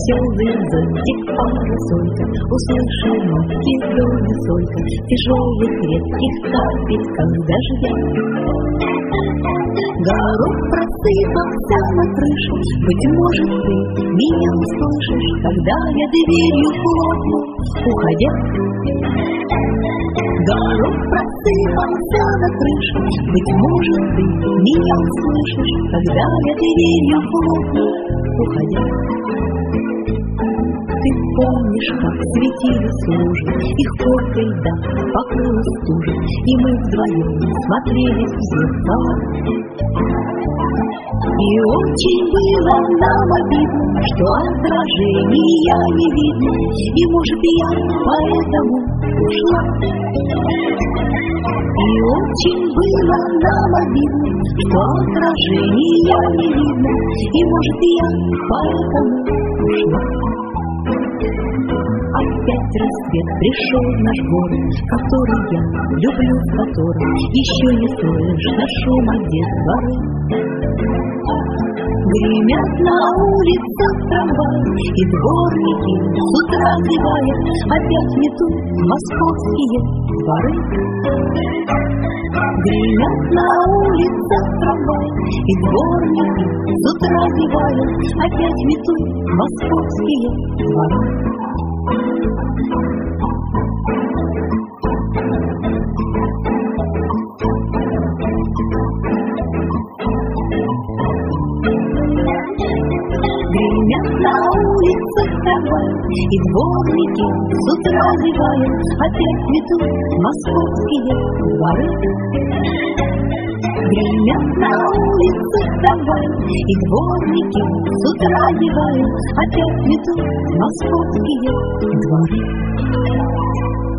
веселый зонтик, парасолька, услышал нотки доли солька, тяжелых редких капельках дождя. Горох просыпался на крышу, быть может, ты меня услышишь, когда я дверью хлопну, уходя. Горох просыпался на крышу, быть может, ты меня услышишь, когда я дверью хлопну, уходя. Ты помнишь, как светились лужи, их коркой льда покрыла стужа, и мы вдвоем смотрелись в зеркало. И очень было нам обидно, что отражения не видно, и, может, я поэтому ушла. И очень было нам обидно, что отражения не видно, и, может, я поэтому ушла. Опять рассвет пришел в наш город, который я люблю, в котором еще не слышно шума детворы. Гремят на улицах трамваи, и дворники с утра зевая опять метут московские дворы. Гремят на улицах трамваи, и дворники с утра зевая опять метут московские дворы. Гремят на улицах трамваи, и дворники с утра зевая опять метут московские дворы. Гремят на улицах трамваи, и дворники с утра зевая опять метут московские дворы.